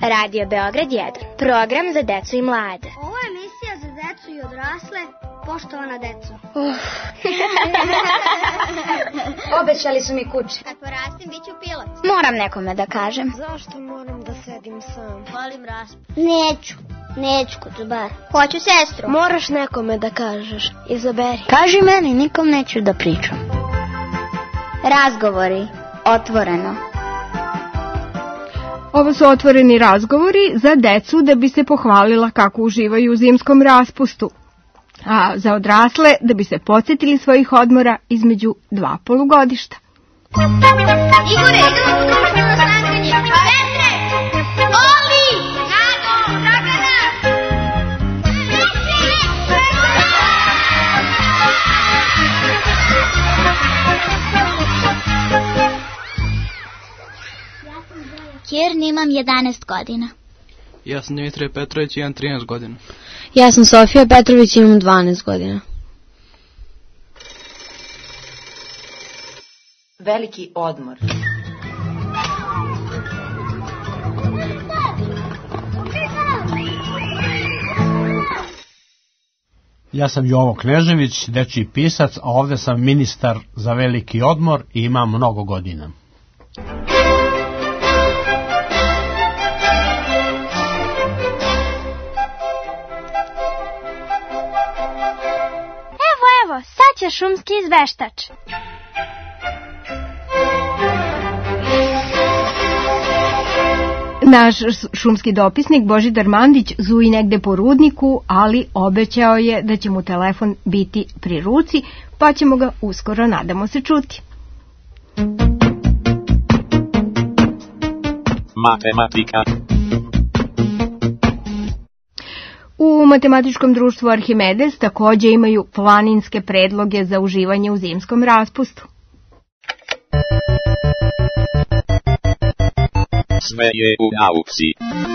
Radio Beograd 1. Program za decu i mlade. Ovo je emisija za decu i odrasle. Poštovana deco. Obećali su mi kuće. Kad porastim, bit ću pilot. Moram nekome da kažem. Zašto moram da sedim sam? Volim raspust. Neću kod zubara. Hoću sestru. Moraš nekome da kažeš. Izaberi. Kaži meni, nikom neću da pričam. Razgovori. Otvoreno. Ovo su otvoreni razgovori za decu da bi se pohvalila kako uživaju u zimskom raspustu, a za odrasle da bi se podsjetili svojih odmora između 2 polugodišta. Igore, idemo u društveno slaganje. Petre! Oli! Nado! Dragana! Kirn, imam 11 godina. Ja sam Dimitrije Petrović i imam 13 godina. Ja sam Sofija Petrović i imam 12 godina. Veliki odmor. Ja sam Jovo Knežević, dečiji pisac, a ovdje sam ministar za veliki odmor i imam mnogo godina. Evo, sad će šumski izveštač. Naš šumski dopisnik Božidar Mandić zuji negde po rudniku, ali obećao je da će mu telefon biti pri ruci, pa ćemo ga uskoro, nadamo se, čuti. Matematika. U Matematičkom društvu Arhimedes takođe imaju planinske predloge za uživanje u zimskom raspustu. Sve je u nauci.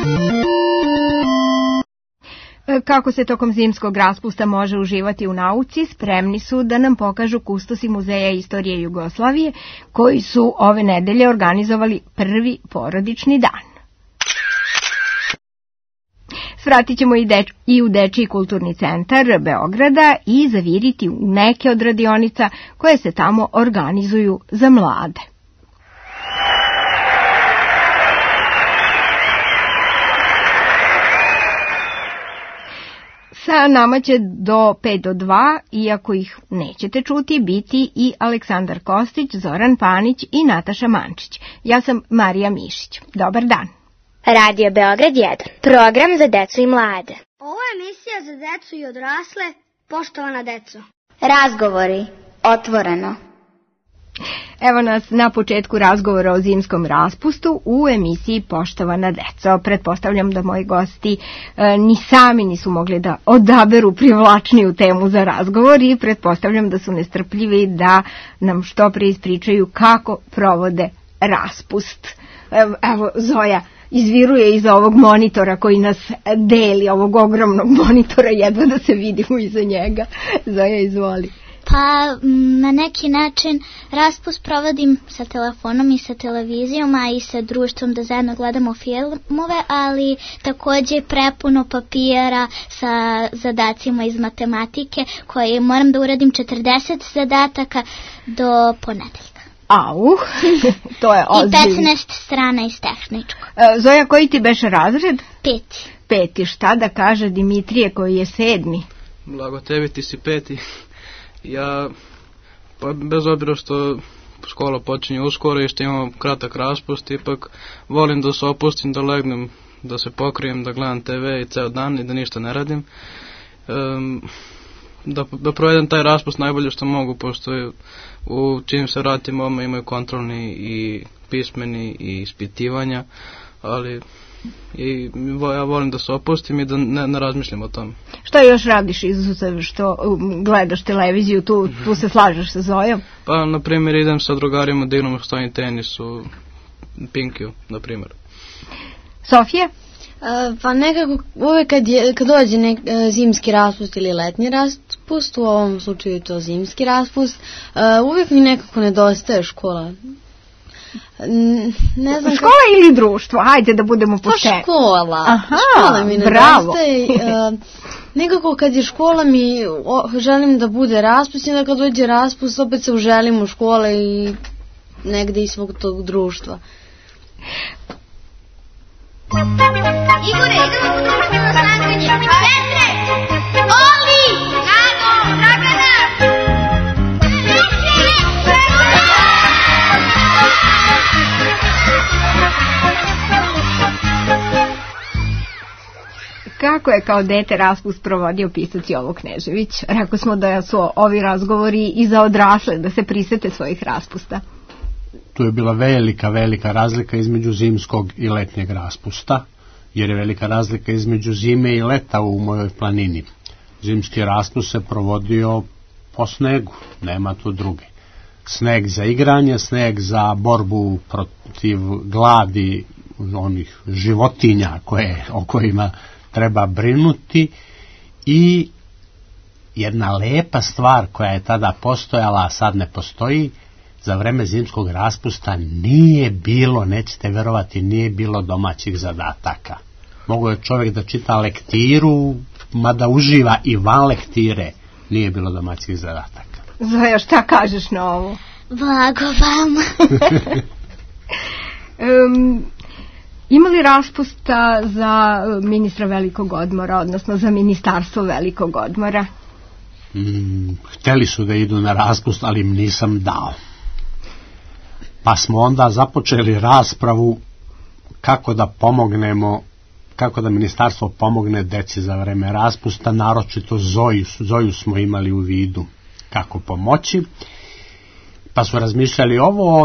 Kako se tokom zimskog raspusta može uživati u nauci, spremni su da nam pokažu kustosi Muzeja istorije Jugoslavije, koji su ove nedelje organizovali prvi porodični dan. Svratit ćemo i u Dečiji kulturni centar Beograda i zaviriti u neke od radionica koje se tamo organizuju za mlade. Sa nama će do 5 do 2, iako ih nećete čuti, biti i Aleksandar Kostić, Zoran Panić i Nataša Mančić. Ja sam Marija Mišić. Dobar dan. Radio Beograd 1. Program za decu i mlade. Ovo je emisija za decu i odrasle. Poštovana deco. Razgovori. Otvoreno. Evo nas na početku razgovora o zimskom raspustu u emisiji Poštovana deco. Pretpostavljam da moji gosti ni sami nisu mogli da odaberu privlačniju temu za razgovor i pretpostavljam da su nestrpljivi da nam što pre ispričaju kako provode raspust. Evo Zoja izviruje iza ovog monitora koji nas deli, ovog ogromnog monitora, jedva da se vidimo iza njega. Zoja, izvoli. Pa na neki način raspust provodim sa telefonom i sa televizijom, a i sa društvom da zajedno gledamo filmove, ali takođe prepuno papira sa zadacima iz matematike koje moram da uradim 40 zadataka do ponedeljka. Au, to je ozbiljno. I 15 strana iz tehničkog. Zoja, koji ti beše razred? 5. 5. Šta da kaže Dimitrije koji je 7? Blago tebi, ti si 5. Ja, pa bez obzira što škola počinje uskoro i što imamo kratak raspust, ipak volim da se opustim, da legnem, da se pokrijem, da gledam TV i ceo dan i da ništa ne radim. Da provedem taj raspust najbolje što mogu, pošto u čim se vratim odmah imaju kontrolni i pismeni i ispitivanja, ali ja volim da se opustim i da ne razmišljam o tome. Što još radiš izuzev što gledaš televiziju, tu se slažeš sa Zojom? Pa, na primjer, idem sa drugarima da igramo stojni tenis u Pinkiju, na primjer. Sofija? Pa nekako uvek kad dođe zimski raspust ili letnji raspust, u ovom slučaju je to zimski raspust, uvek mi nekako nedostaje škola. Ne znam škola ili društvo? Hajde da budemo pošteni. Pa škola. Aha, škola mi bravo. Nekako kad je škola mi želim da bude raspust, i da kad dođe raspust opet se uželim u škole i negde iz svog tog društva. Igore, idemo u društveno slaganje. Petre! Oli! Nano! Dragana! Kako je kao dete raspust provodio pisac Jovo Knežević? Rekao smo da su ovi razgovori i za odrasle, da se prisete svojih raspusta. Tu je bila velika razlika između zimskog i letnjeg raspusta, jer je velika razlika između zime i leta u mojoj planini. Zimski raspust se provodio po snegu, nema tu druge. Sneg za igranje, sneg za borbu protiv gladi onih životinja o kojima treba brinuti, i jedna lepa stvar koja je tada postojala, a sad ne postoji, za vreme zimskog raspusta nije bilo, nećete verovati, nije bilo domaćih zadataka. Mogao je čovjek da čita lektiru, mada uživa i van lektire, nije bilo domaćih zadataka. Zoja, šta kažeš na ovo? Blago vama. Ima li raspusta za ministra velikog odmora, odnosno za ministarstvo velikog odmora? Hteli su da idu na raspust, ali im nisam dao. Pa smo onda započeli raspravu kako da ministarstvo pomogne deci za vreme raspusta, naročito Zoju smo imali u vidu kako pomoći. Pa su razmišljali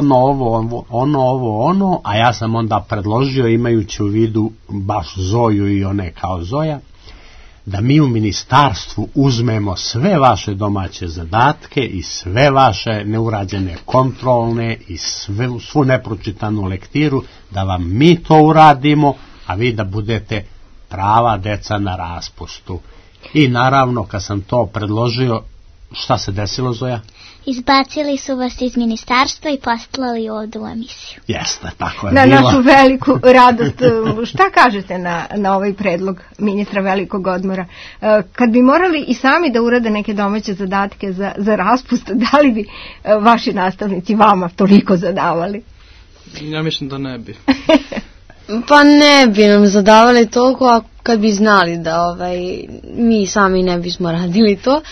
ono, a ja sam onda predložio, imajući u vidu baš Zoju i one kao Zoja, da mi u ministarstvu uzmemo sve vaše domaće zadatke i sve vaše neurađene kontrolne i svu nepročitanu lektiru, da vam mi to uradimo, a vi da budete prava deca na raspustu. I naravno, kad sam to predložio, šta se desilo, Zoja? Izbacili su vas iz ministarstva i poslali ovdje u emisiju. Jeste, tako je na bilo. Našu veliku radost. Šta kažete na ovaj predlog ministra velikog odmora? Kad bi morali i sami da urade neke domaće zadatke za raspust, da li bi vaši nastavnici vama toliko zadavali? Ja mislim da ne bi. Pa ne bi nam zadavali toliko, a kad bi znali da mi sami ne bismo radili to.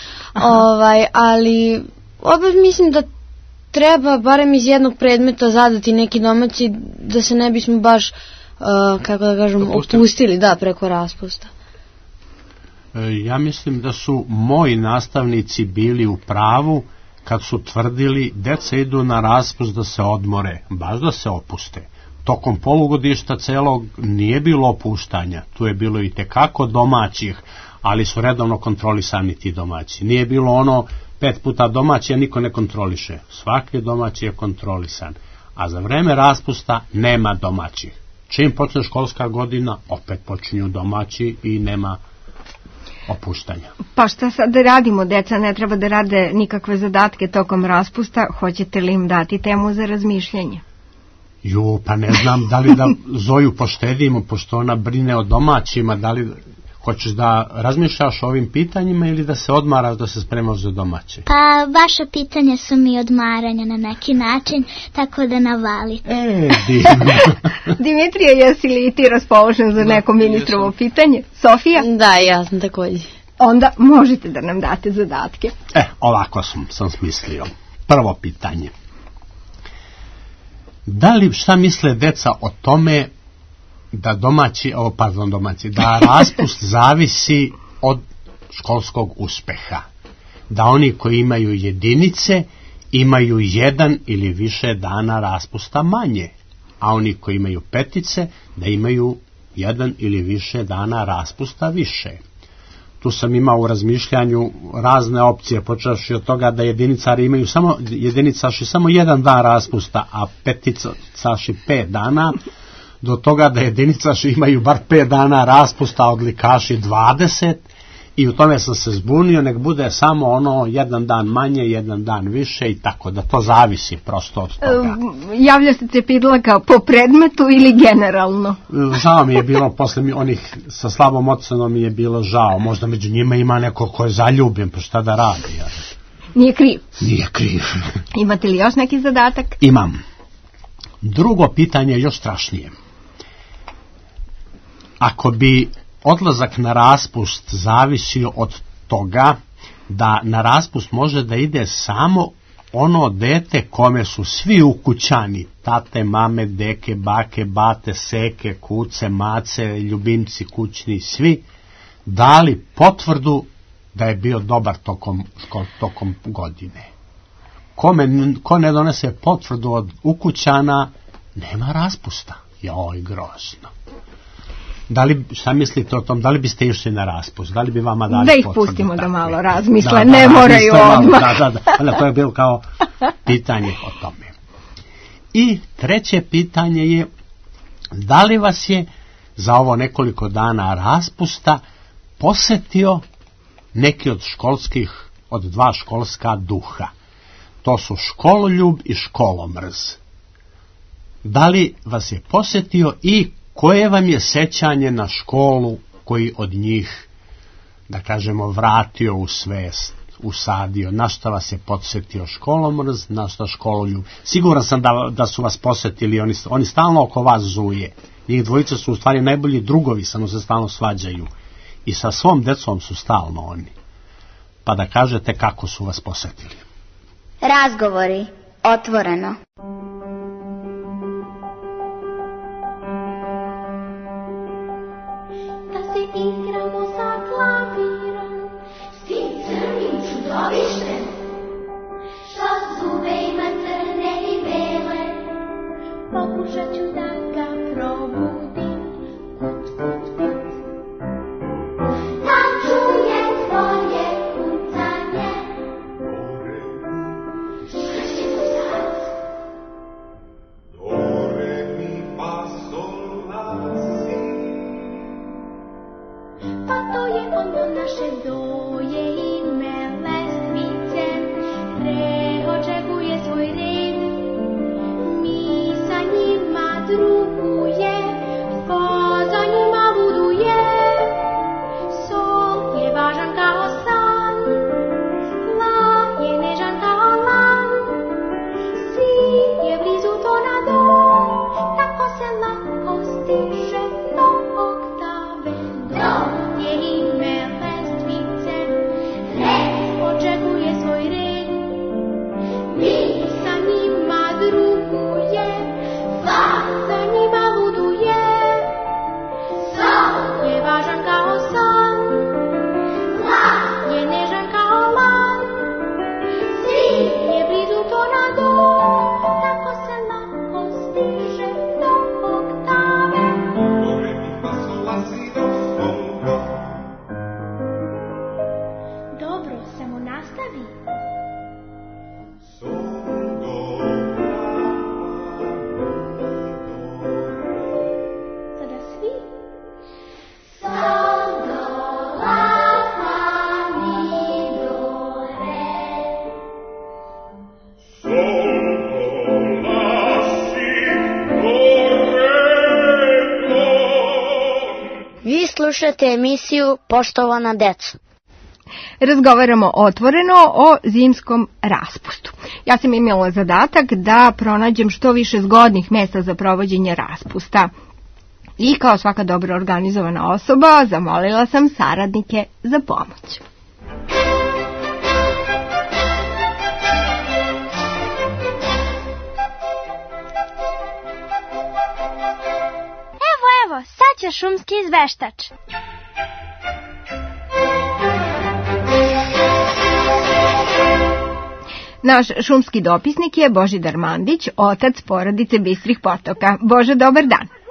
Ali opet mislim da treba barem iz jednog predmeta zadati neki domaći, da se ne bismo baš, kako da kažem, opustili preko raspusta. Ja mislim da su moji nastavnici bili u pravu kad su tvrdili deca idu na raspust da se odmore, baš da se opuste. Tokom polugodišta celog nije bilo opuštanja, tu je bilo i tekako domaćih, ali su redovno kontrolisani ti domaći. Nije bilo 5 puta domaći, a niko ne kontroliše. Svaki domaći je kontrolisan, a za vreme raspusta nema domaćih. Čim počne školska godina, opet počinju domaći i nema opuštanja. Pa šta sad da radimo, deca ne treba da rade nikakve zadatke tokom raspusta, hoćete li im dati temu za razmišljanje? Pa ne znam, da li da Zoju poštedimo, pošto ona brine o domaćima, da li hoćeš da razmišljaš o ovim pitanjima ili da se odmaraš, da se spremaš za domaće? Pa vaša pitanja su mi odmaranja na neki način, tako da navalite. Divno. Dimitrija, jesi li ti raspoložen za neko ministrovo pitanje? Sofija? Da, ja sam također. Onda možete da nam date zadatke. Ovako sam smislio. Prvo pitanje. Šta misle deca o tome da da raspust zavisi od školskog uspeha? Da oni koji imaju jedinice imaju 1 ili više dana raspusta manje, a oni koji imaju 5 da imaju 1 ili više dana raspusta više. Tu sam imao u razmišljanju razne opcije, počevši od toga da jediničari imaju samo 1 dan raspusta, a 5 dana, do toga da jediničari imaju bar 5 dana raspusta, a odlikaši 20, I u tome sam se zbunio, nek bude samo ono jedan dan manje, jedan dan više i tako, da to zavisi prosto od toga. Javlja se Cepidlaka po predmetu ili generalno? Žao mi je bilo, posle onih sa slabom ocenom mi je bilo žao, možda među njima ima neko ko je zaljubljen, pa šta da radi? Ja. Nije kriv? Nije kriv. Imate li još neki zadatak? Imam. Drugo pitanje je još strašnije. Ako bi odlazak na raspust zavisio od toga da na raspust može da ide samo ono dete kome su svi ukućani, tate, mame, deke, bake, bate, seke, kuce, mace, ljubimci kućni, svi dali potvrdu da je bio dobar tokom godine. Ko ne donese potvrdu od ukućana, nema raspusta. Joj, grozno. Šta mislite o tom? Da li biste išli na raspust? Da li bi vama dali potvrdu? Da ih pustimo da malo razmisle, ne moraju odmah. Da, to je bilo kao pitanje o tome. I treće pitanje je, da li vas je za ovo nekoliko dana raspusta posetio neki od dva školska duha? To su škololjub i školomrz. Da li vas je posetio i koje vam je sećanje na školu koji od njih, da kažemo, vratio u svest, usadio? Na šta vas je podsjetio školomrz, na šta škololjub? Siguran sam da su vas posetili, oni stalno oko vas zuje. Njih dvojica su u stvari najbolji drugovi, samo se stalno svađaju. I sa svom decom su stalno oni. Pa da kažete kako su vas posetili. Razgovori. Otvoreno. Igramo sa klavirom, s tim crnim čudovištem, što zube ima crne i bele. Pokušat ću da ga probudim, kut, kut, kut. Da čuje tvoje kucanje. Šta će to sad? Do, re, mi, fa, sol, la, si. Pa to je ono naše doje ime lestvice, re očekuje svoj red, mi sa njima druguje, fa za njima luduje, sol je važan kao san, la je nežan kao lan, si je blizu to na do, tako se lako stiže do oktave do. Slušate emisiju Poštovana deco. Razgovaramo otvoreno o zimskom raspustu. Ja sam imala zadatak da pronađem što više zgodnih mjesta za provođenje raspusta. I kao svaka dobro organizovana osoba zamolila sam saradnike za pomoć. Evo, sad će šumski izveštač. Naš šumski dopisnik je Božidar Mandić, otac porodice Bistrih potoka. Bože, dobar dan.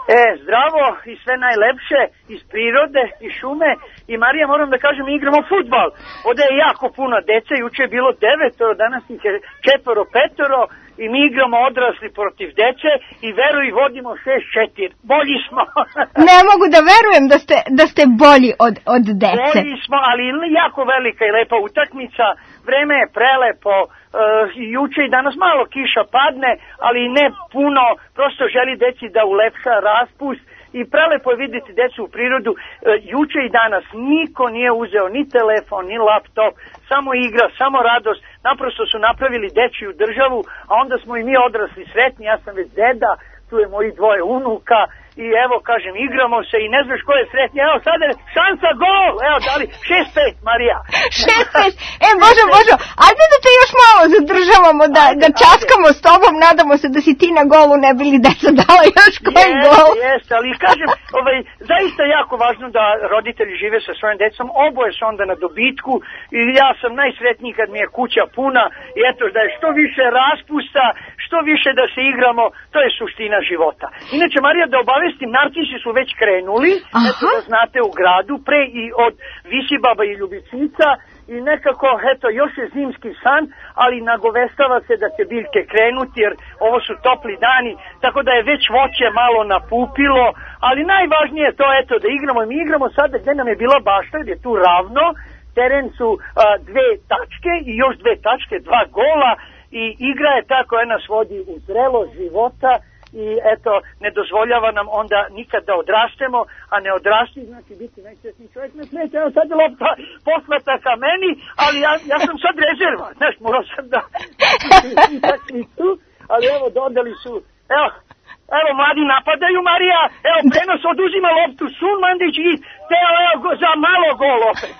Zdravo i sve najlepše iz prirode, iz šume. I Marija, moram da kažem, igramo fudbal. Ovde je jako puno dece, juče je bilo 9, danas ih je 4, 5 i mi igramo odrasli protiv dece i veruj, vodimo 6-4. Bolji smo. Ne mogu da verujem da ste bolji od dece. Bolji smo, ali jako velika i lepa utakmica. Vreme je prelepo. Juče i danas malo kiša padne, ali ne puno, prosto želi deci da ulepša raspust i prelepo je vidjeti decu u prirodu. Juče i danas niko nije uzeo ni telefon, ni laptop, samo igra, samo radost, naprosto su napravili dečiju državu, a onda smo i mi odrasli sretni, ja sam već deda, tu je moji 2 unuka i evo kažem igramo se i ne znaš ko je sretniji, evo sada je šansa, gol, evo dali 6-5 Marija. 6-5, Božo, ajde da te još malo zadržavamo, da časkamo s tobom, nadamo se da si ti na golu, ne bili deca dala još koji gol. Jeste, ali kažem, zaista je jako važno da roditelji žive sa svojim decom, oboje su onda na dobitku i ja sam najsretniji kad mi je kuća puna i eto da je što više raspusta, što više da se igramo, to je suština života. Inače, Marija, da obavestim, narcisi su već krenuli, eto da znate, u gradu, pre i od Visibaba i Ljubicica i nekako, eto, još je zimski san, ali nagovestava se da će biljke krenuti, jer ovo su topli dani, tako da je već voće malo napupilo, ali najvažnije je to, eto, da igramo. Mi igramo sada gde nam je bila bašta, gdje je tu ravno, teren su 2 tačke i još 2 tačke, 2 gola, i igra je ta koja nas vodi u zrelo života i eto, ne dozvoljava nam onda nikad da odrastemo, a ne odrasti znači biti najsretniji čovjek. Ne smijete, evo sad je lopta poslata ka meni, ali ja sam sad rezerva, znaš, morao sam da ali evo, dodali su, evo mladi napadaju, Marija, evo prenos oduzima loptu, Sun Mandić i Teo, evo za malo gol opet.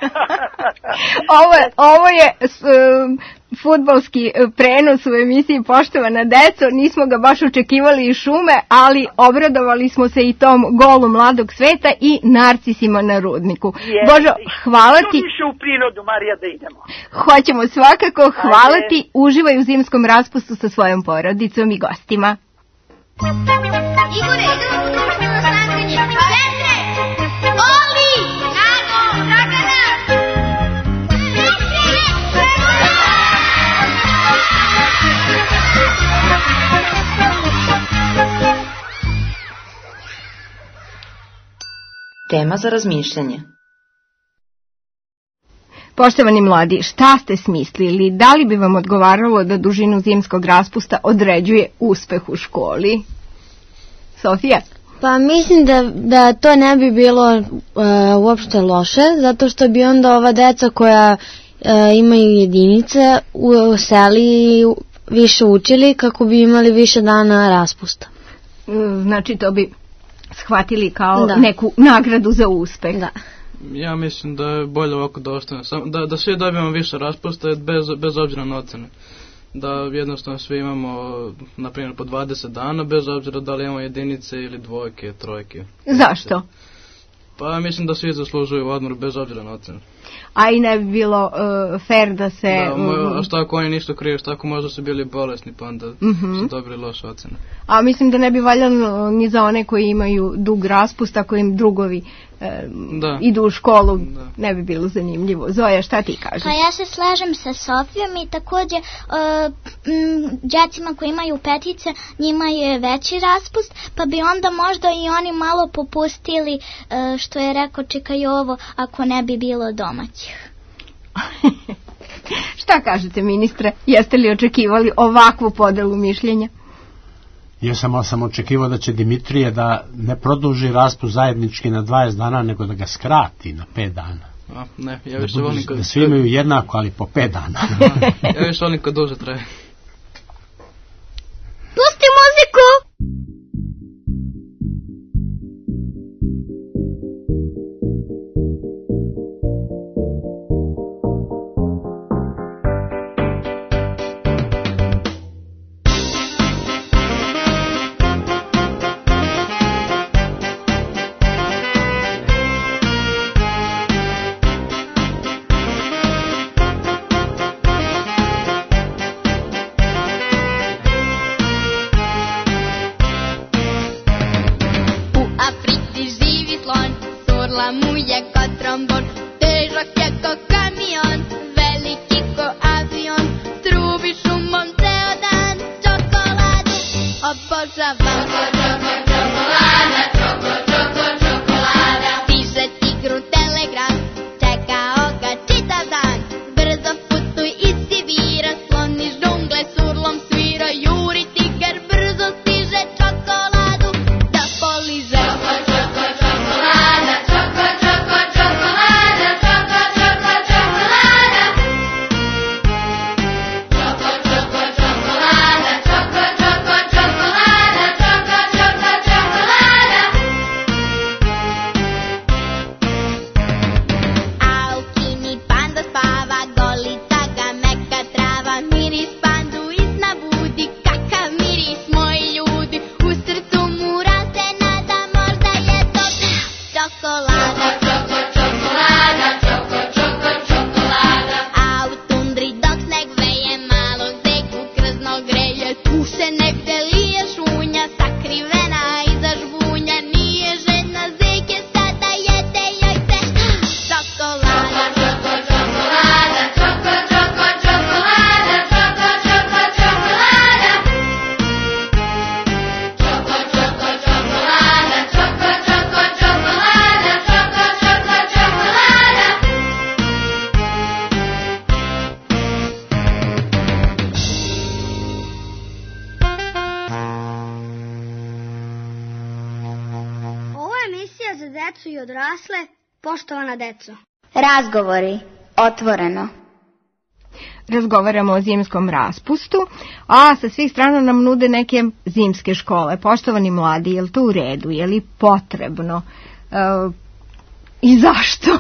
Ovo je fudbalski prenos u emisiji Poštovana deco, nismo ga baš očekivali iz šume, ali obradovali smo se i tom golu mladog sveta i narcisima na rudniku. Božo, hvala ti. Što više u prirodu, Marija, da idemo. Hoćemo svakako, hvala ti, uživaj u zimskom raspustu sa svojom porodicom i gostima. Igore, idemo u društveno snaganje. Petre! Oli! Nago! Dragana! Tema za razmišljanje. Poštovani mladi, šta ste smislili? Da li bi vam odgovaralo da dužinu zimskog raspusta određuje uspeh u školi? Sofija? Pa mislim da to ne bi bilo uopšte loše, zato što bi onda ova deca koja imaju jedinice u seli više učili kako bi imali više dana raspusta. Znači to bi shvatili kao neku nagradu za uspeh. Da. Ja mislim da je bolje ovako da ostane. Da svi dobijemo više raspusta bez obzira na ocene. Da jednostavno svi imamo, na primjer, po 20 dana, bez obzira da li imamo jedinice ili 2, 3. Zašto? Pa mislim da svi zaslužuju odmor bez obzira na ocene. A i ne bi bilo fair da se... A šta ako oni ništa kriju, šta ako možda su bili bolesni pa onda su dobili loše ocene. A mislim da ne bi valjalo ni za one koji imaju dug raspust, ako im drugovi idu u školu, ne bi bilo zanimljivo. Zoja, šta ti kažeš? Pa ja se slažem sa Sofijom i također đacima koji imaju petice, njima je veći raspust, pa bi onda možda i oni malo popustili, što je rekao Čikajovo, ako ne bi bilo domaćih. Šta kažete, ministre? Jeste li očekivali ovakvu podelu mišljenja? Ja sam očekivao da će Dimitrije da ne produži raspust zajednički na 20 dana, nego da ga skrati na 5 dana. Ne, ja više volim da svi imaju jednako, ali po 5 dana. Ja više volim kad duže traje. Pusti muziku! Glava mu je ko trombon, težak je ko kamion, veliki ko avion, trubi šumom ceo dan, čokoladu obožavam. Čokolada, čokolada, piše tigru telegram, čekao ga čitav dan, brzo putuj i si vira, sloniš džungle s urlom svira, juri tiger, brzo stiže čokoladu da poliže. Čokolada, čokolada, čokolada, a u kini panda spava, golica ga meka trava, miris pandu iznabudi, kakav miris moji ljudi, u srcu mu raste nada, možda je to čokolada. Čokolada, a u tundri dok sneg veje, malo zeku krzno greje, tu se negde lije šunja, sakrivena iza žvunja, nije žena zeke, sada jede joj se čokolada. Čokolada, čokolada, Ovo je emisija za decu i odrasle, poštovana deco. Razgovori. Otvoreno. Razgovaramo o zimskom raspustu, a sa svih strana nam nude neke zimske škole. Poštovani mladi, je li to u redu, je li potrebno i zašto?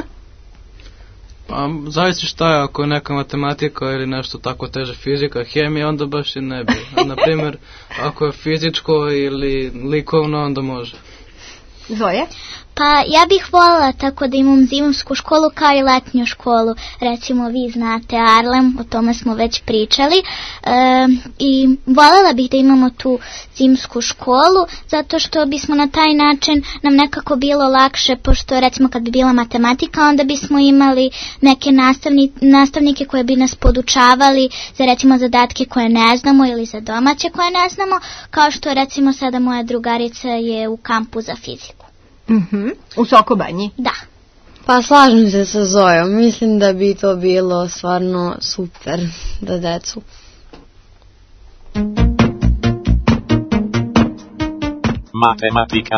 Pa, zavisi šta je, ako je neka matematika ili nešto tako teže, fizika, hemija, onda baš i ne bi. Naprimjer, ako je fizičko ili likovno, onda može. Zoje? Pa ja bih voljela tako da imam zimsku školu kao i letnju školu. Recimo vi znate Arlem, o tome smo već pričali. I voljela bih da imamo tu zimsku školu zato što bismo na taj način nam nekako bilo lakše, pošto recimo kad bi bila matematika onda bismo imali neke nastavnike koje bi nas podučavali za recimo zadatke koje ne znamo ili za domaće koje ne znamo, kao što recimo sada moja drugarica je u kampu za fiziku. U Sokobanji? Da. Pa slažem se sa Zojom, mislim da bi to bilo stvarno super za decu. Matematika.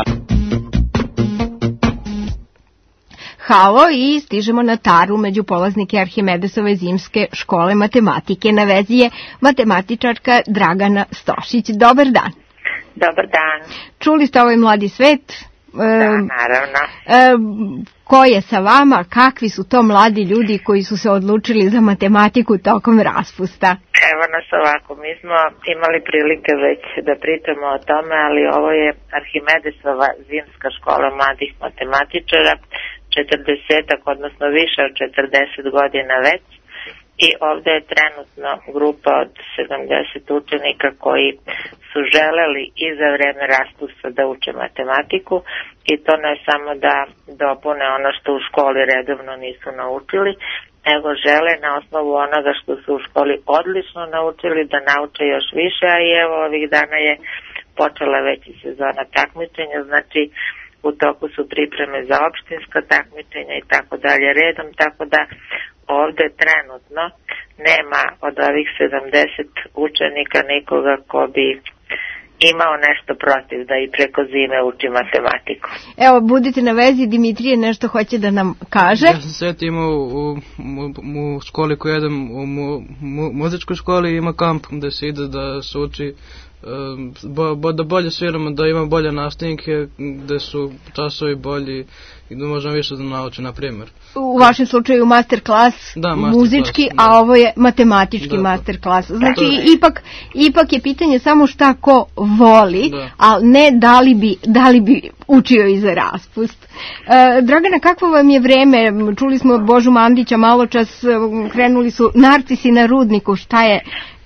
Halo, i stižemo na Taru među polaznike Arhimedesove zimske škole matematike. Na vezi je matematičarka Dragana Stošić. Dobar dan. Dobar dan. Čuli ste ovaj mladi svet? Da, naravno. Ko je sa vama? Kakvi su to mladi ljudi koji su se odlučili za matematiku tokom raspusta? Evo nas ovako, mi smo imali prilike već da pričamo o tome, ali ovo je Arhimedesova zimska škola mladih matematičara, 40-ak, odnosno više od 40 godina već. I ovdje je trenutno grupa od 70 učenika koji su želeli i za vreme raspusta da uče matematiku, i to ne samo da dopune ono što u školi redovno nisu naučili, nego žele na osnovu onoga što su u školi odlično naučili da nauče još više, a i evo ovih dana je počela već i sezona takmičenja, znači u toku su pripreme za opštinska takmičenja i tako dalje redom, tako da ovdje trenutno nema od ovih 70 učenika nikoga ko bi imao nešto protiv da i preko zime uči matematiku. Evo, budite na vezi, Dimitrije nešto hoće da nam kaže. Ja sam sjetio u školi koju jedem, u muzičkoj školi ima kamp gdje se ide da se uči, da bolje sviramo, da ima bolje nastavnike, gdje su časovi bolji i da možemo više da nauči, na primjer. U vašem slučaju master klas muzički, da. A ovo je matematički master klas. Znači, ipak je pitanje samo šta ko voli, a ne da li bi učio i za raspust. Dragana, kakvo vam je vreme? Čuli smo Božu Mandića malo čas, krenuli su narcisi na rudniku, šta je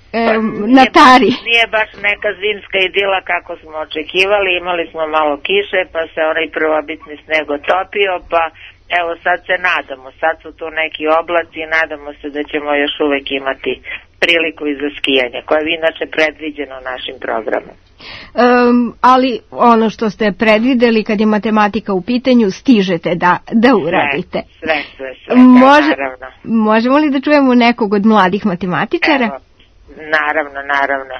na tari. Nije baš neka zimska idila kako smo očekivali, imali smo malo kiše, pa se onaj prvobitni sneg otopio, pa evo sad se nadamo, sad su tu neki oblaci i nadamo se da ćemo još uvek imati priliku i za skijanje, koje je inače predviđeno našim programom. Ali ono što ste predvideli kad je matematika u pitanju, stižete da uradite. Sve, naravno. Možemo li da čujemo nekog od mladih matematičara? Evo, naravno.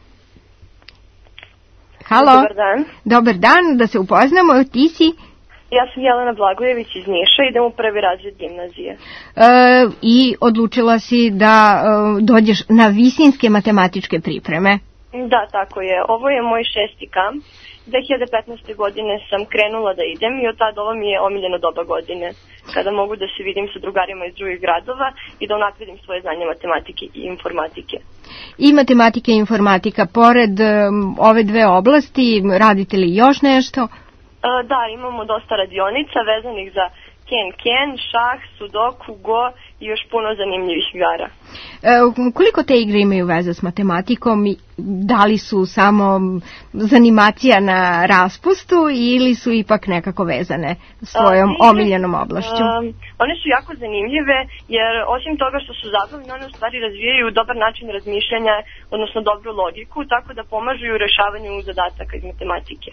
Halo. Dobar dan. Dobar dan, da se upoznamo, ti si? Ja sam Jelena Blagojević iz Niša, idem u prvi razred gimnazije. I odlučila si da dođeš na visinske matematičke pripreme? Da, tako je. Ovo je moj 6. kamp. 2015. godine sam krenula da idem i od tada ovo mi je omiljeno doba godine, kada mogu da se vidim sa drugarima iz drugih gradova i da unapredim svoje znanje matematike i informatike. I matematika i informatika, pored ove dve oblasti, radite li još nešto? Da, imamo dosta radionica vezanih za ken, šah, sudoku, go i još puno zanimljivih igara. Koliko te igre imaju veze s matematikom i da li su samo zanimacija na raspustu ili su ipak nekako vezane svojom omiljenom oblašću? One su jako zanimljive jer osim toga što su zabavne, one u stvari razvijaju dobar način razmišljanja, odnosno dobru logiku, tako da pomažu u rešavanju zadataka iz matematike.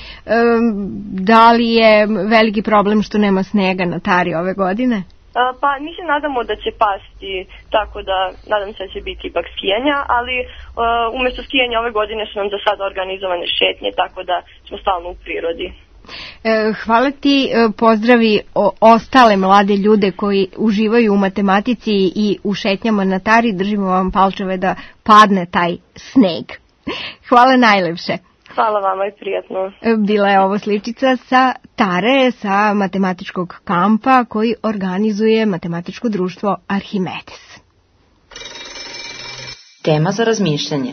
Da li je veliki problem što nema snega na tari ove godine? Pa mi se nadamo da će pasti, tako da nadam se da će biti ipak skijanja, ali umjesto skijanja ove godine su nam za sada organizovane šetnje, tako da smo stalno u prirodi. Hvala ti, pozdravi ostale mlade ljude koji uživaju u matematici i u šetnjama na tari, držimo vam palčeve da padne taj sneg. Hvala najlepše. Hvala vama i prijatno. Bila je ovo sličica sa Tare, sa matematičkog kampa koji organizuje matematičko društvo Arhimedes. Tema za razmišljanje.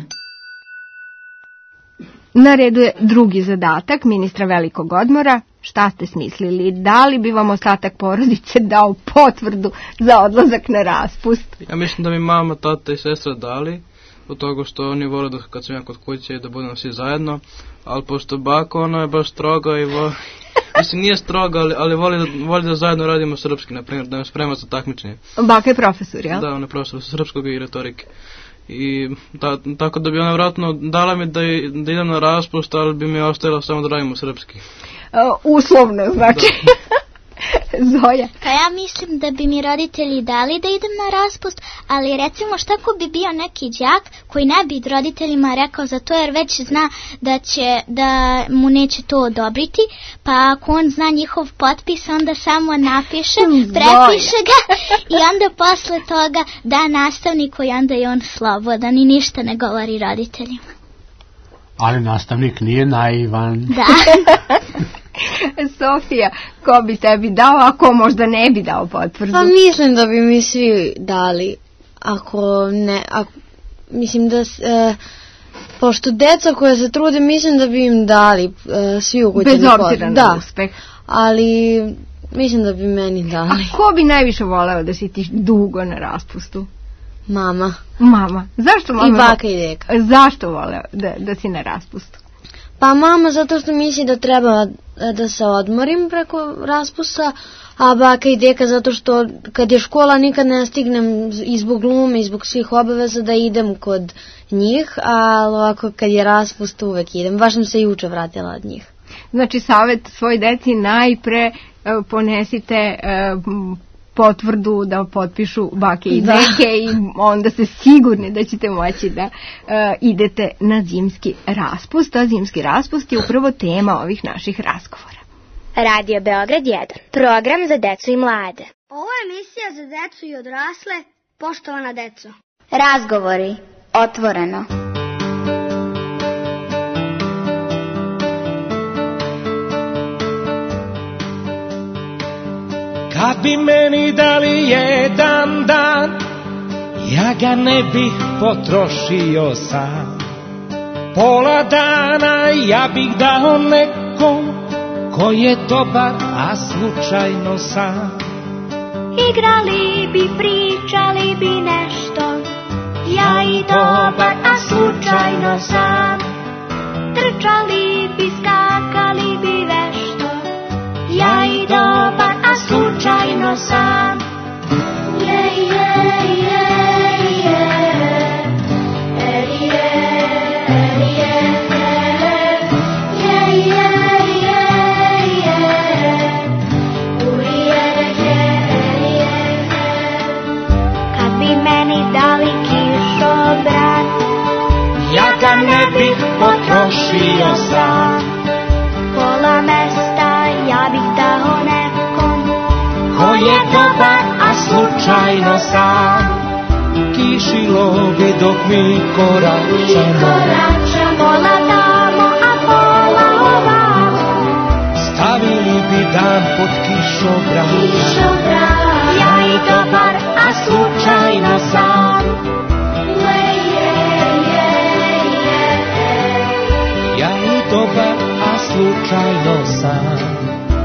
Na redu je drugi zadatak ministra velikog odmora. Šta ste smislili? Da li bi vam ostatak porodice dao potvrdu za odlazak na raspust? Ja mislim da mi mama, tata i sestra dali, od toga što oni vole da kad sam ja kod kuće da budemo svi zajedno, ali pošto baka ona je baš stroga i mislim nije stroga, ali voli da zajedno radimo srpski, na primjer, da me sprema za takmičenje. Baka je profesor, jel? Da, ona je profesor srpskog i retorike. I tako da bi ona vratno dala mi da idem na raspust, ali bi mi ostavila samo da radimo srpski. Uslovno, znači. Zoja. Pa ja mislim da bi mi roditelji dali da idem na raspust, ali recimo šta ko bi bio neki đak koji ne bi roditeljima rekao za to jer već zna da mu neće to odobriti, pa ako on zna njihov potpis onda samo napiše, prepiše ga i onda posle toga da nastavniku i onda je on slobodan i ništa ne govori roditeljima. Ali nastavnik nije naivan. Da. Sofija, ko bi tebi dao, a ko možda ne bi dao potvrdu? Pa mislim da bi mi svi dali. Ako ne, mislim da pošto deca koje se trude, mislim da bi im dali svi ugoćeni potvrdu. Bez obzira na uspeh. Ali mislim da bi meni dali. A ko bi najviše voleo da si ti dugo na raspustu? Mama. Mama. Zašto mama? I baka i deka. Zašto voleo da si na raspustu? Pa mama zato što misli da treba da se odmorim preko raspusta, a baka i deka zato što kad je škola nikad ne stignem i zbog glume i zbog svih obaveza da idem kod njih, a ovako kad je raspust uvek idem. Baš sam se juče vratila od njih. Znači savjet svoj deci najpre ponesite potvrdu da potpišu bake i deke i onda ste sigurni da ćete moći da idete na zimski raspust, a zimski raspust je upravo tema ovih naših razgovora. Radio Beograd 1, program za decu i mlade. Ovo je emisija za decu i odrasle, poštovana deco. Razgovori, otvoreno. Kad bi meni dali jedan dan, ja ga ne bih potrošio sam. Pola dana ja bih dao nekom ko je dobar, a slučajno sam. Igrali bi, pričali bi nešto, ja i dobar, a slučajno sam. Trčali bi, skakali bi vešto, ja i dobar, a slučajno sam. Kad bi meni dali kišobran, ja ga ne bih potrošio sam. Pola mesta ja bih dao nekom ko je dobar, a slučajno sam. Kišilo bi dok mi koračamo, pola tamo, a pola ovamo. Stavili bi dan pod kišobran, ja i dobar, a slučajno sam. Ja i dobar, a slučajno sam.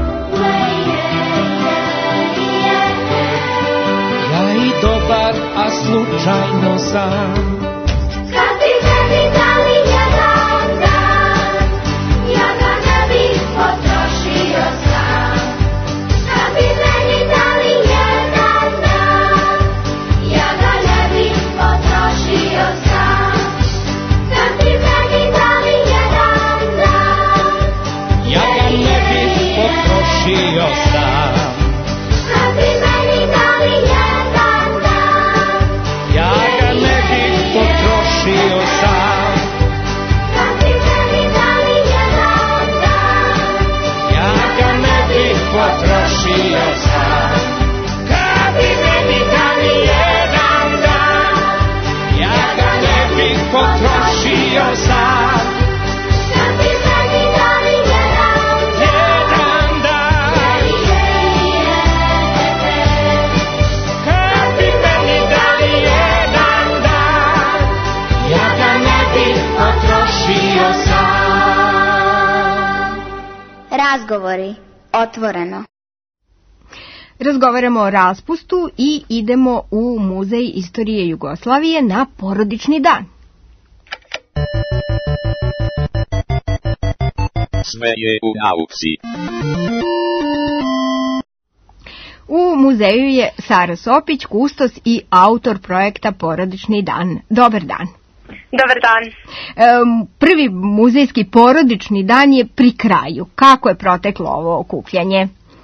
Ja i dobar, a slučajno sam. Kad bi meni dali jedan dan, ja ga ne bih potrošio sam. Kad bi meni dali jedan dan, ja ga ne bih potrošio sam. Kad bi meni dali jedan dan, ja ga ne bih potrošio sam. kad bi meni dali jedan dan, Ja ga ne bih potrošio sam. kad bi meni dali jedan dan, Ja ga ne bih potrošio sam. Kad bi meni dali jedan dan, ja ga ne bih potrošio sam. kad bi meni dali jedan dan, kad bi meni dali jedan dan, ja ga ne bih potrošio sam. Razgovori. Otvoreno. Razgovaramo o raspustu i idemo u Muzej istorije Jugoslavije na porodični dan. Sve je u nauci. U muzeju je Sara Sopić, kustos i autor projekta Porodični dan. Dobar dan. Dobar dan. Prvi muzejski porodični dan je pri kraju. Kako je proteklo ovo okupljanje?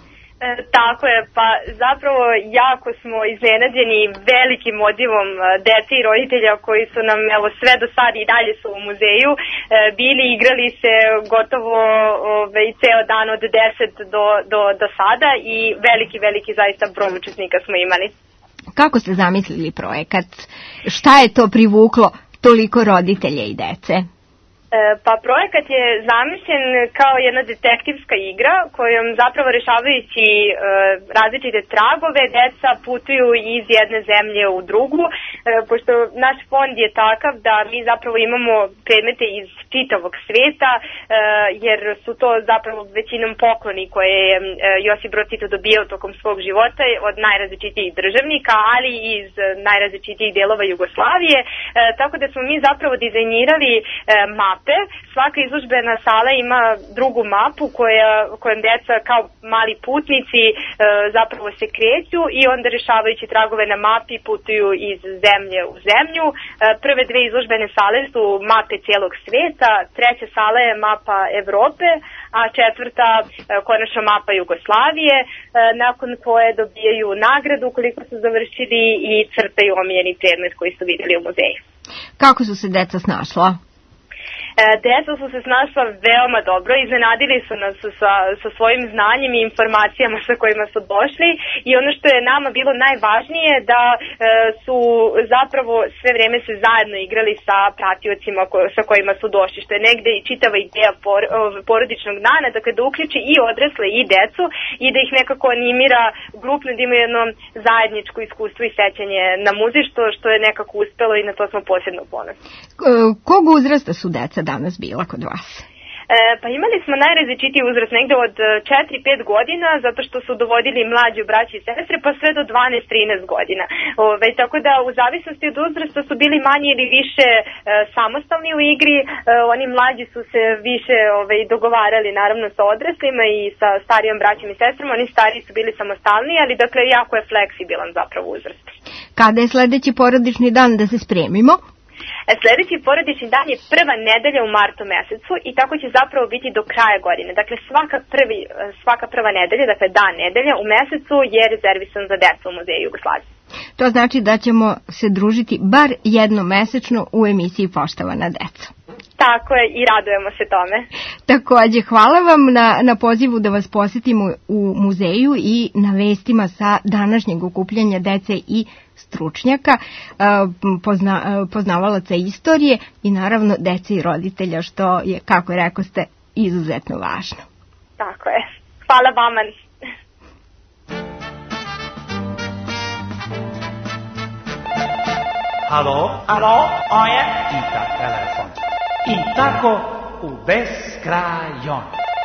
Tako je, pa zapravo jako smo iznenađeni velikim odjevom dece i roditelja koji su nam evo sve do sada i dalje su u muzeju bili, igrali se gotovo ceo dan od 10 do sada i veliki zaista broj učesnika smo imali. Kako ste zamislili projekat? Šta je to privuklo toliko roditelja i dece? Pa projekat je zamišljen kao jedna detektivska igra kojom zapravo rešavajući različite tragove deca putuju iz jedne zemlje u drugu, pošto naš fond je takav da mi zapravo imamo predmete iz čitavog sveta, jer su to zapravo većinom pokloni koje je Josip Broz Tito dobijao tokom svog života od najrazličitijih državnika, ali i iz najrazličitijih delova Jugoslavije, tako da smo mi zapravo dizajnirali mape. Svaka izložbena sala ima drugu mapu kojom deca kao mali putnici zapravo se kreću i onda rešavajući tragove na mapi putuju iz zemlje u zemlju. Prve dve izložbene sale su mape cijelog sveta, treća sala je mapa Evrope, a četvrta konačno mapa Jugoslavije, nakon koje dobijaju nagradu ukoliko su završili i crtaju omiljeni predmet koji su vidjeli u muzeju. Kako su se deca snašla? Deca su se snašla veoma dobro, iznenadili su nas sa svojim znanjem i informacijama sa kojima su došli i ono što je nama bilo najvažnije da su zapravo sve vreme se zajedno igrali sa pratiocima sa kojima su došli, što je negde i čitava ideja porodičnog dana, dakle da uključi i odrasle i decu i da ih nekako animira grupno, da imaju jedno zajedničko iskustvo i sećanje na muzej, što je nekako uspelo i na to smo posebno ponosni. Kog uzrasta su deca danas bila kod vas? Pa imali smo najrazličitiji uzrast, negde od 4-5 godina, zato što su dovodili mlađu braći i sestre, pa sve do 12-13 godina. Tako da u zavisnosti od uzrasta su bili manje ili više samostalni u igri, oni mlađi su se više dogovarali naravno sa odraslima i sa starijom braćom i sestrama, oni stariji su bili samostalni, ali dakle jako je fleksibilan zapravo uzrast. Kada je sledeći porodični dan da se spremimo? Sledeći porodični dan je prva nedelja u martu mesecu i tako će zapravo biti do kraja godine. Dakle, svaka prva nedelja, dakle dan nedelja u mesecu je rezervisan za decu u Muzeju Jugoslavije. To znači da ćemo se družiti bar jednom mesečno u emisiji Poštovana deca. Tako je i radujemo se tome. Takođe, hvala vam na pozivu da vas posetimo u muzeju i na vestima sa današnjeg okupljanja dece i stručnjaka, poznavalaca istorije i naravno dece i roditelja, što je, kako je rekao ste, izuzetno važno. Tako je. Hvala vama. Alo, je Ita telefon. I tako u beskrajon.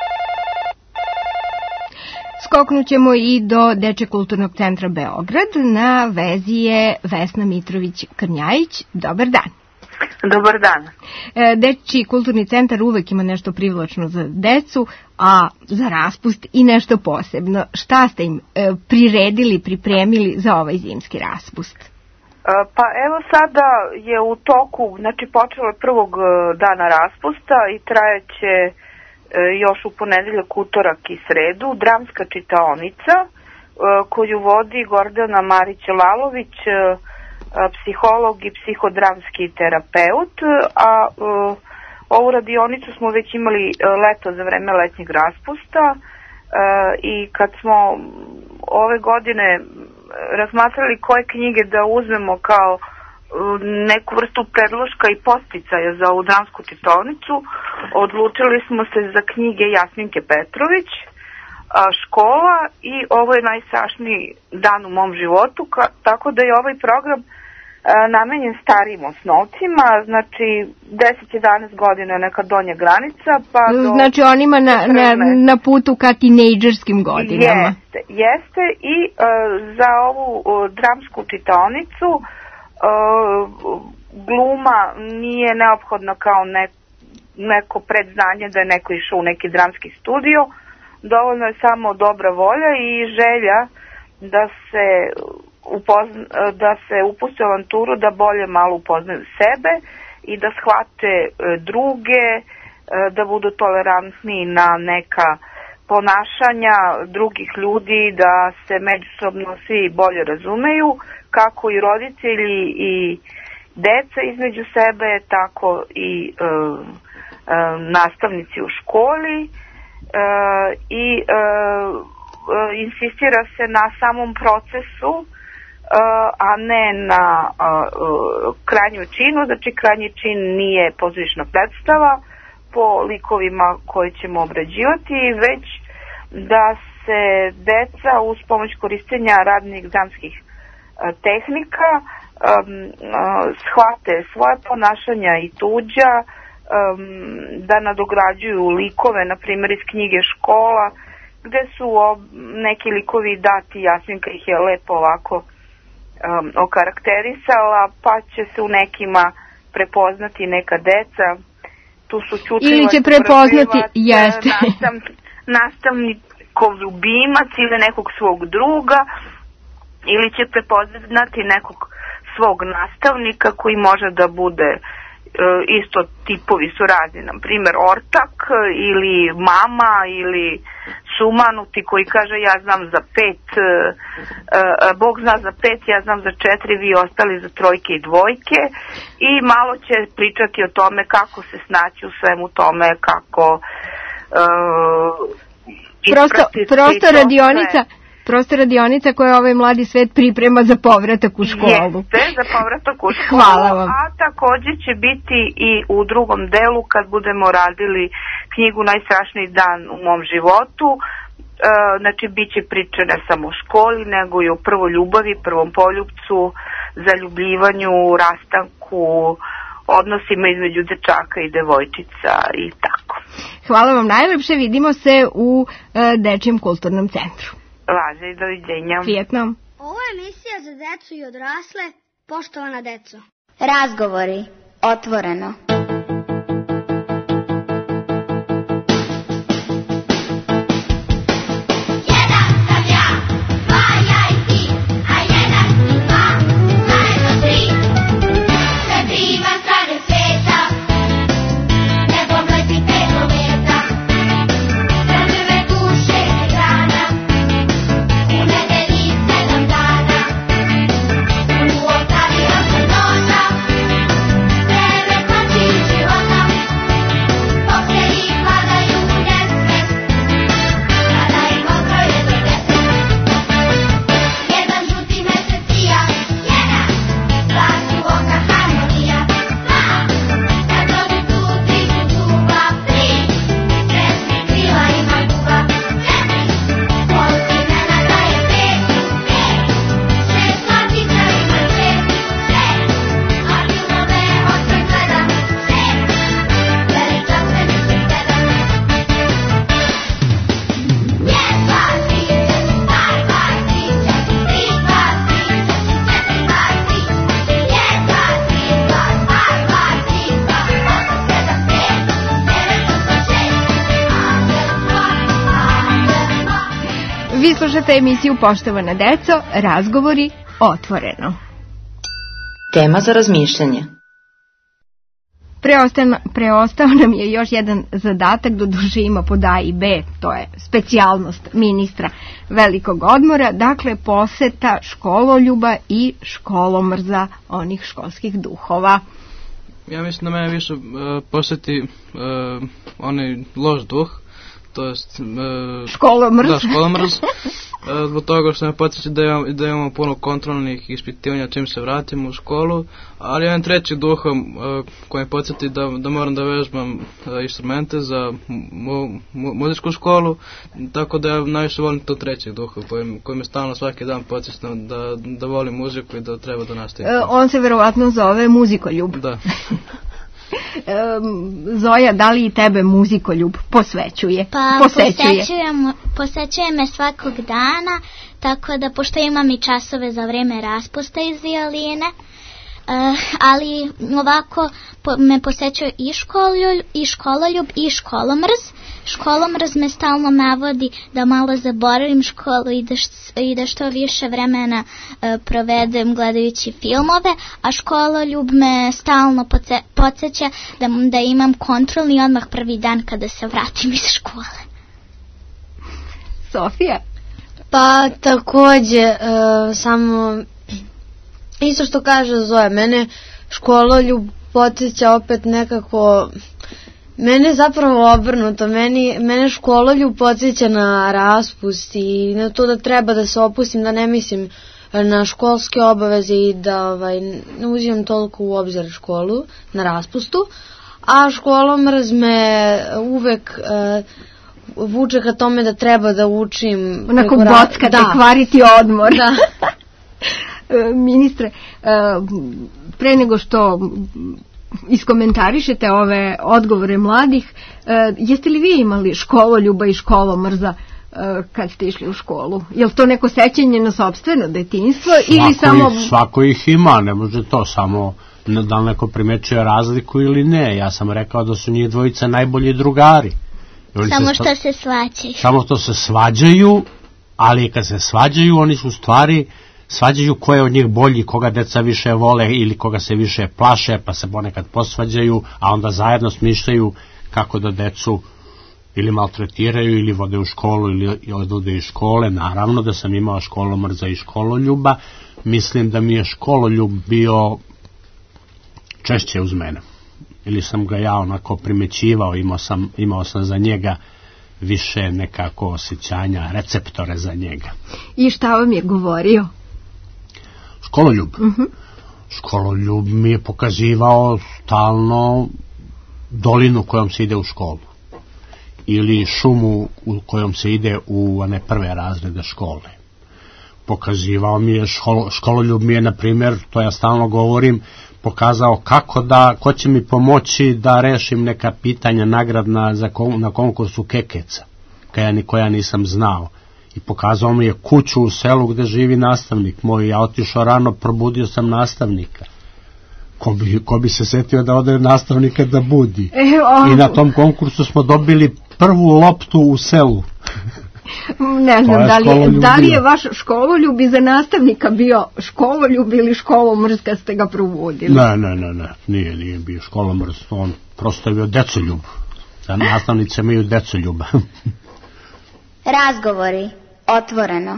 Skoknut ćemo i do Dečje kulturnog centra Beograd. Na vezi je Vesna Mitrović-Krnjajić. Dobar dan. Dobar dan. Dečji kulturni centar uvek ima nešto privlačno za decu, a za raspust i nešto posebno. Šta ste im priredili, pripremili za ovaj zimski raspust? Pa evo sada je u toku, znači počelo je prvog dana raspusta i trajeće još u ponedeljak, utorak i sredu, dramska čitaonica koju vodi Gordana Marić-Lalović, psiholog i psihodramski terapeut, a ovu radionicu smo već imali leto za vreme letnjeg raspusta i kad smo ove godine razmatrali koje knjige da uzmemo kao neku vrstu predloška i posticaja za ovu dramsku čitaonicu, odlučili smo se za knjige Jasminke Petrović, Škola i Ovo je najstrašniji dan u mom životu, tako da je ovaj program namenjen starijim osnovcima, znači 10-11 godina je neka donja granica. Pa znači onima na putu ka tinejdžerskim godinama. Jeste i za ovu dramsku čitaonicu gluma nije neophodno kao neko predznanje da je neko išao u neki dramski studio, dovoljno je samo dobra volja i želja da se upuste u avanturu, da bolje malo upoznaju sebe i da shvate druge, da budu tolerantni na neka ponašanja drugih ljudi, da se međusobno svi bolje razumeju, kako i roditelji i deca između sebe, tako i nastavnici u školi i insistira se na samom procesu, a ne na krajnju činu. Znači krajnji čin nije pozorišna predstava po likovima koje ćemo obrađivati, već da se deca uz pomoć korištenja radnih dramskih tehnika shvate svoje ponašanja i tuđa, da nadograđuju likove, na primjer iz knjige Škola, gde su neki likovi dati, Jasminka ih je lepo ovako okarakterisala, pa će se u nekima prepoznati neka deca, tu su Ćutljivac, ili će prepoznati, jeste, nastavnikov ljubimac ili nekog svog druga, ili će prepoznati nekog svog nastavnika koji može da bude isto tipovi su razni, na primjer ortak ili mama ili sumanuti koji kaže ja znam za 5, Bog zna za 5, ja znam za 4, vi ostali za trojke i dvojke, i malo će pričati o tome kako se snaći u svemu tome, kako prosto radionica koja ovaj mladi svet priprema za povratak u školu. Jeste, za povratak u školu. Hvala vam. A također će biti i u drugom delu kad budemo radili knjigu Najstrašniji dan u mom životu. Znači bit će priče ne samo o školi, nego i o prvoj ljubavi, prvom poljupcu, zaljubljivanju, rastanku, odnosima između dečaka i devojčica i tako. Hvala vam najlepše, vidimo se u Dečijem kulturnom centru. Važe i doviđenja. Prijetno. Ovo je emisija za decu i odrasle, poštovana deco. Razgovori, otvoreno. Vi slušate emisiju Poštovana deco, razgovori otvoreno. Tema za razmišljanje. Preostao nam je još jedan zadatak, doduše ima pod A i B, to je specijalnost ministra velikog odmora, dakle poseta škololjuba i školomrza, onih školskih duhova. Ja mislim da mene više posjeti onaj loš duh, to jest školomrz. Da, školomrz. Zbog toga što me podsjeća da imamo puno kontrolnih ispitivanja čim se vratimo u školu, ali jedan treći duh koji me podsjeti da moram da vežbam instrumente za muzičku školu, tako da ja najviše volim to trećeg duha koji me stalno svaki dan podsjeća da volim muziku i da treba da nastavim. On se verovatno zove muzikoljub. Da. Zoja, da li i tebe muzikoljub posvećuje? Pa posećuje me svakog dana, tako da pošto imam i časove za vreme raspusta iz violine, ali ovako me posećuje i škololjub i školomrz. Školomrz me stalno navodi da malo zaboravim školu i da što više vremena provedem gledajući filmove, a škololjub me stalno podsjeća da imam kontrolni odmah prvi dan kada se vratim iz škole. Sofija? Pa takođe, samo isto što kaže Zoja, mene škololjub podsjeća opet nekako, mene zapravo obrnuto, mene škololjub podsjeća na raspust i na to da treba da se opustim, da ne mislim na školske obaveze i da ne uzimam toliko u obzir školu na raspustu, a školomrz me uvek vuče ka tome da treba da učim. Onako bockate, kvariti odmor. Da. Ministre, pre nego što iskomentarišete ove odgovore mladih, jeste li vi imali škololjuba i školomrza kad ste išli u školu? Je li to neko sećanje na sopstveno detinjstvo ili samo... Svako ih ima, ne može to samo da li neko primećuje razliku ili ne. Ja sam rekao da su njih dvojica najbolji drugari. Samo što se svađaju. Samo što se svađaju, ali kad se svađaju, oni su stvari svađaju ko je od njih bolji, koga deca više vole ili koga se više plaše, pa se ponekad posvađaju, a onda zajedno smišljaju kako da decu ili maltretiraju ili vode u školu ili odvode iz škole. Naravno da sam imao školomrza i škololjuba. Mislim da mi je škololjub bio češće uz mene. Ili sam ga ja onako primećivao, imao sam za njega više nekako osjećanja, receptore za njega. I šta vam je govorio? Škololjub. Škololjub mi je pokazivao stalno dolinu kojom se ide u školu. Ili šumu u kojom se ide u one prve razrede škole. pokazivao mi je, škololjub mi je, na primjer, to ja stalno govorim, pokazao ko će mi pomoći da rešim neka pitanja nagradna na konkursu Kekeca, koja nisam znao. I pokazao mi je kuću u selu gde živi nastavnik moj. Ja otišao rano, probudio sam nastavnika. Ko bi se setio da ode nastavnika da budi. I na tom konkursu smo dobili prvu loptu u selu. Ne znam, da li je vaš škololjub iza nastavnika bio škololjub ili školomrz kad ste ga probudili? Ne, nije bio školomrz, on prosto je bio decoljub. Nastavnice imaju decoljuba. Razgovori, otvoreno.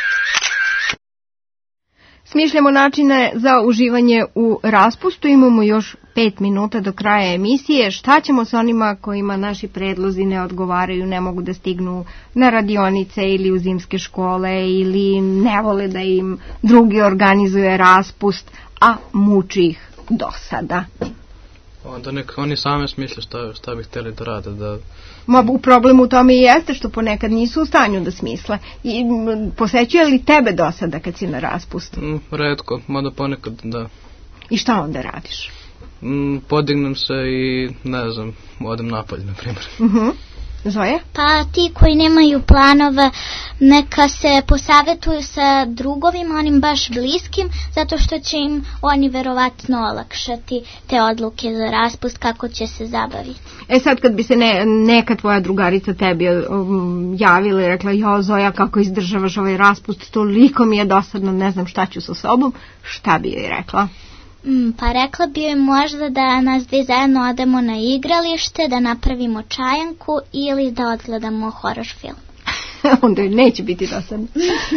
Smišljamo načine za uživanje u raspustu, imamo još 5 minuta do kraja emisije. Šta ćemo s onima kojima naši predlozi ne odgovaraju, ne mogu da stignu na radionice ili u zimske škole ili ne vole da im drugi organizuje raspust, a muči ih dosada? Onda neka oni same smisle šta bi htjeli da rade. U problemu u tome i jeste što ponekad nisu u stanju da smisle. I posećuje li tebe dosada kad si na raspustu? Retko, mada ponekad da. I šta onda radiš? Podignem se i ne znam, odem napolje, na primjer. Zoja? Pa ti koji nemaju planova neka se posavetuju sa drugovima, onim baš bliskim, zato što će im oni verovatno olakšati te odluke za raspust, kako će se zabaviti. Sad kad bi se neka tvoja drugarica tebi javila i rekla, jo Zoja, kako izdržavaš ovaj raspust, toliko mi je dosadno, ne znam šta ću sa sobom, šta bi joj rekla? Pa rekla bi joj možda da nas dve zajedno odemo na igralište, da napravimo čajanku ili da odgledamo horor film. Onda joj neće biti dosadno.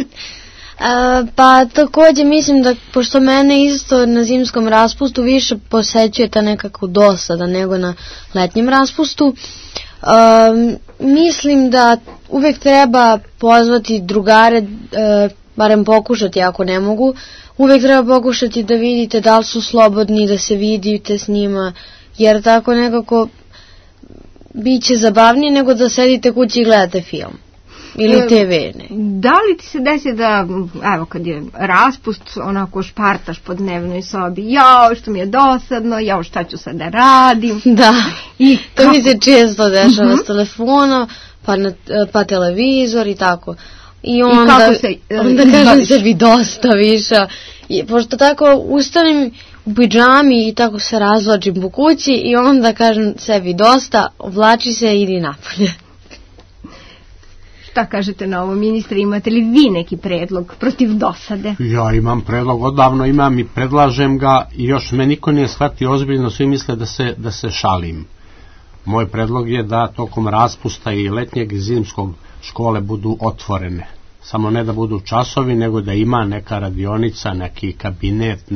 Pa također mislim da, pošto mene isto na zimskom raspustu više posećuje ta nekako dosada nego na letnjem raspustu, mislim da uvijek treba pozvati drugare, barem pokušati ako ne mogu, uvijek treba pokušati da vidite da li su slobodni, da se vidite s njima, jer tako nekako bit će zabavnije nego da sedite kući i gledate film. Ili TV, ne. Da li ti se desi da, evo kad je raspust, onako špartaš po dnevnoj sobi, jao što mi je dosadno, jao šta ću sad da radim. Da, to mi se često dešava s telefona, pa televizor i tako. I onda kažem sebi dosta više. Pošto tako ustanem u pidžami i tako se razvlačim po kući i onda kažem sebi dosta, oblači se i idi napolje. Šta kažete na ovo, ministre, imate li vi neki predlog protiv dosade? Ja imam predlog, odavno imam i predlažem ga i još me niko nije shvatio ozbiljno, svi misle da se šalim. Moj predlog je da tokom raspusta i letnjeg i zimskog škole budu otvorene. Samo ne da budu časovi, nego da ima neka radionica, neki kabinet,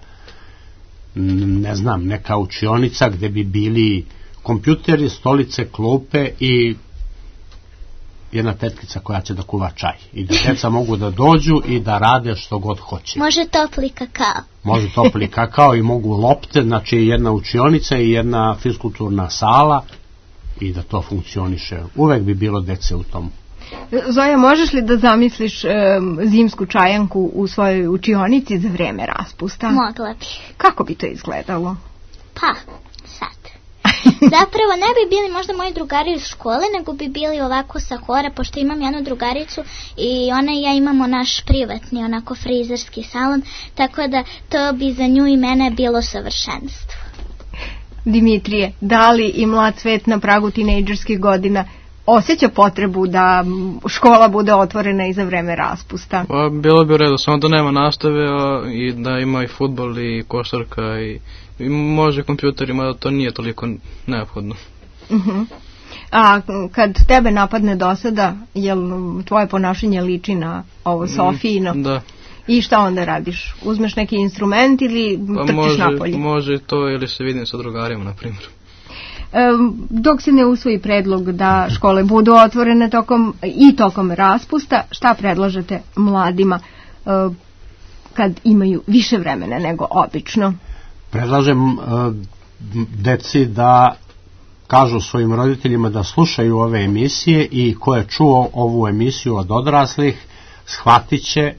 neka učionica gde bi bili kompjuteri, stolice, klupe i jedna tetkica koja će da kuva čaj. I da deca mogu da dođu i da rade što god hoće. Može topli kakao. Može topli kakao i mogu lopte, znači jedna učionica i jedna fiskulturna sala i da to funkcioniše. Uvek bi bilo dece u tom. Zoja, možeš li da zamisliš zimsku čajanku u svojoj učionici za vreme raspusta? Mogla bih. Kako bi to izgledalo? Pa, sad. Zapravo ne bi bili možda moji drugari iz škole, nego bi bili ovako sa hora, pošto imam jednu drugaricu i ona i ja imamo naš privatni, onako frizerski salon, tako da to bi za nju i mene bilo savršenstvo. Dimitrije, da li i mlad svet na pragu tinejdžerskih godina osjeća potrebu da škola bude otvorena i za vreme raspusta? Pa, bilo bi u redu, samo da nema nastave i da ima i fudbal i košarka i može kompjuterima, da to nije toliko neophodno. A kad tebe napadne dosada, jel tvoje ponašanje liči na ovo Sofijino? Da. I šta onda radiš? Uzmeš neki instrument ili trčiš napolje? Može to, ili se vidim sa drugarima, na primjer. Dok se ne usvoji predlog da škole budu otvorene tokom raspusta, šta predlažete mladima kad imaju više vremena nego obično? Predlažem deci da kažu svojim roditeljima da slušaju ove emisije i ko je čuo ovu emisiju od odraslih shvatit će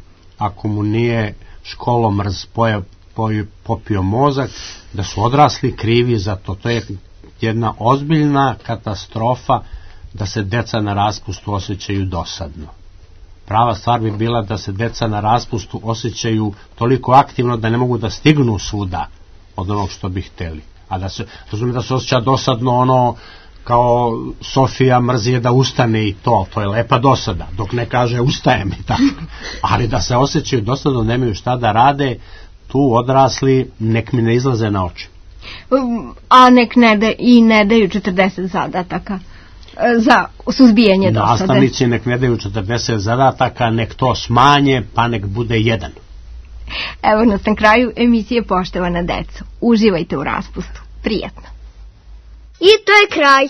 ako mu nije školomrz popio mozak, da su odrasli krivi za to. To je jedna ozbiljna katastrofa da se deca na raspustu osjećaju dosadno. Prava stvar bi bila da se deca na raspustu osjećaju toliko aktivno da ne mogu da stignu svuda od onog što bi hteli. A da se, razumijem da se osjeća dosadno ono kao Sofija mrzije da ustane i to je lepa dosada, dok ne kaže ustajem i tako. Ali da se osjećaju dosadno, nemaju šta da rade, tu odrasli nek mi ne izlaze na oči. A nek ne daju 40 zadataka za suzbijanje dosade. Nastavnici nek ne daju 40 zadataka, nek to smanje, pa nek bude 1. Evo nas na kraju emisije Poštovana deco. Uživajte u raspustu. Prijatno. I to je kraj.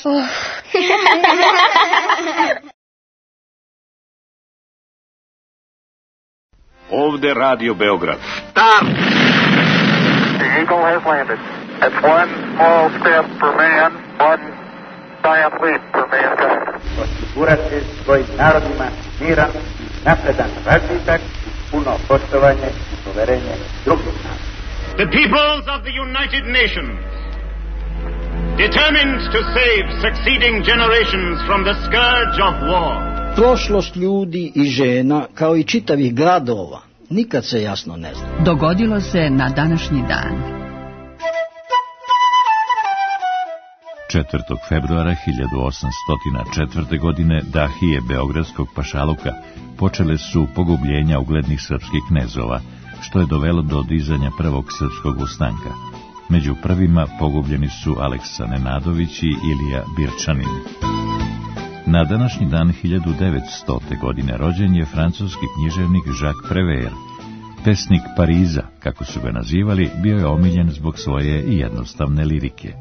Ovde Radio Beograd. Start! The Eagle has landed. It's one small step for man, one giant leap for mankind. Osigurati svojim narodima miran, napredan razvitak, puno poštovanje i poverenje drugih naroda. The peoples of the United Nations, determined to save succeeding generations from the scourge of war. Prošlost ljudi i žena, kao i čitavih gradova, nikad se jasno ne zna. Dogodilo se na današnji dan. 4. februara 1804. godine dahije beogradskog pašaluka počele su pogubljenja uglednih srpskih knezova, što je dovelo do dizanja prvog srpskog ustanka. Među prvima pogubljeni su Aleksa Nenadović i Ilija Birčanin. Na današnji dan 1900. godine rođen je francuski književnik Jacques Prévert. Pesnik Pariza, kako su ga nazivali, bio je omiljen zbog svoje jednostavne lirike.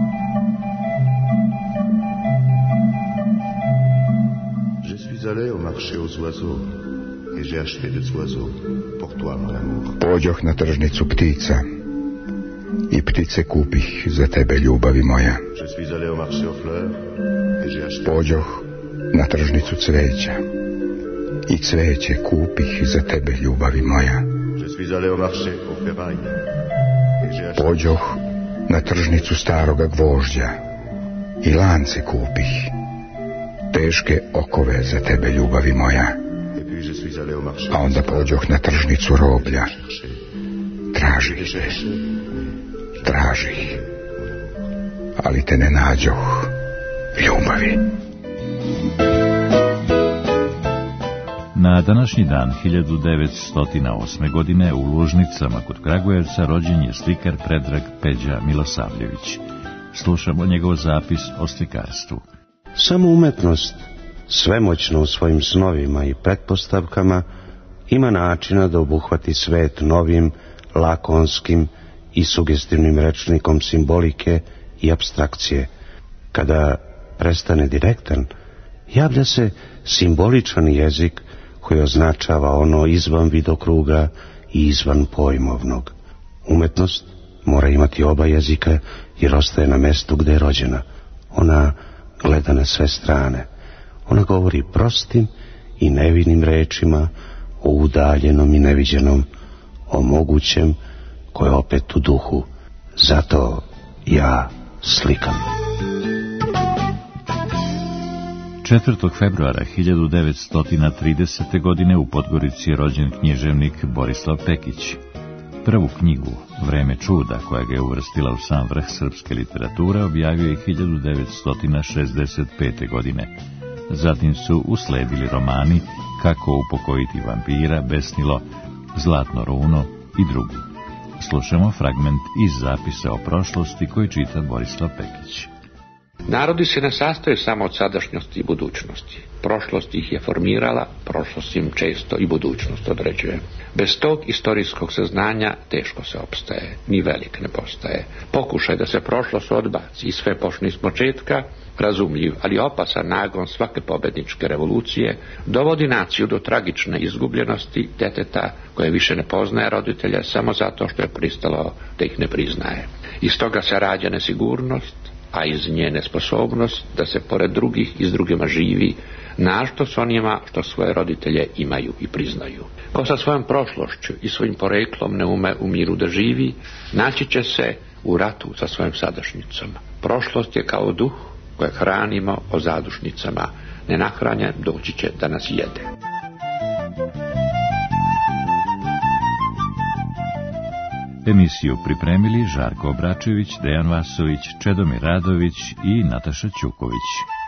Je suis allé au marché aux oiseaux et j'ai acheté des oiseaux pour toi, mon amour. Pođoh na tržnicu ptica i ptice kupih za tebe, ljubavi moja. Je suis allé au marché aux fleurs et j'ai acheté. Pođoh na tržnicu cveća i cveće kupih za tebe, ljubavi moja. Je suis allé au marché aux ferrailles et j'ai acheté. Pođoh na tržnicu staroga gvožđa i lance kupih, teške okove za tebe, ljubavi moja. A onda pođoh na tržnicu roblja, tražih te, tražih, ali te ne nađoh, ljubavi. Na današnji dan 1908. godine u Lužnicama kod Kragujevca rođen je slikar Predrag Peđa Milosavljević. Slušamo njegov zapis o slikarstvu. Samo umetnost, svemoćna u svojim snovima i pretpostavkama, ima načina da obuhvati svet novim, lakonskim i sugestivnim rečnikom simbolike i apstrakcije. Kada prestane direktan, javlja se simboličan jezik koji označava ono izvan vidokruga i izvan pojmovnog. Umetnost mora imati oba jezika jer ostaje na mestu gde je rođena. Ona gleda na sve strane. Ona govori prostim i nevinim rečima o udaljenom i neviđenom, o mogućem koje je opet u duhu. Zato ja slikam. 4. februara 1930. godine u Podgorici je rođen književnik Borislav Pekić. Prvu knjigu, Vreme čuda, koja ga je uvrstila u sam vrh srpske literature, objavio je 1965. godine. Zatim su usledili romani Kako upokojiti vampira, Besnilo, Zlatno runo i drugi. Slušamo fragment iz zapisa o prošlosti koji čita Borislav Pekić. Narodi se ne sastoje samo od sadašnjosti i budućnosti. Prošlost ih je formirala, prošlost im često i budućnost određuje. Bez tog istorijskog saznanja teško se opstaje, ni velik ne postaje. Pokušaj da se prošlost odbaci i sve počne iz početka, razumljiv, ali opasan nagon svake pobedničke revolucije, dovodi naciju do tragične izgubljenosti deteta koje više ne poznaje roditelja samo zato što je pristalo da ih ne priznaje. Iz toga se rađa nesigurnost, a iz nje nesposobnost da se pored drugih i s drugima živi, našto s onima što svoje roditelje imaju i priznaju. Ko sa svojom prošlošću i svojim poreklom ne ume u miru da živi, naći će se u ratu sa svojom sadašnjicom. Prošlost je kao duh koje hranimo o zadušnicama. Nenahranjen doći će da nas jede. Emisiju pripremili Žarko Obračević, Dejan Vasović, Čedomir Radović i Nataša Ćuković.